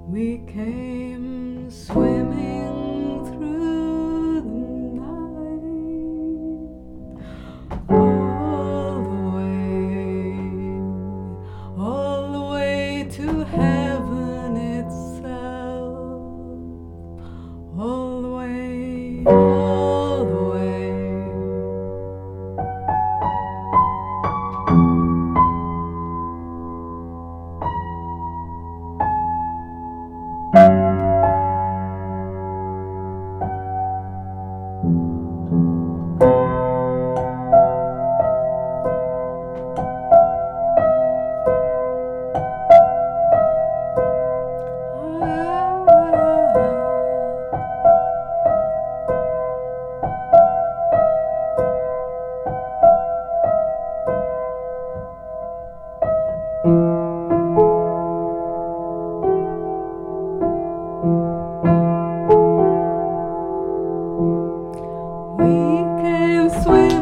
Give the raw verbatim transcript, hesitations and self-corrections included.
We came swimming through the night, all the way, all the way to heaven itself, all the way, all the way. We came swimming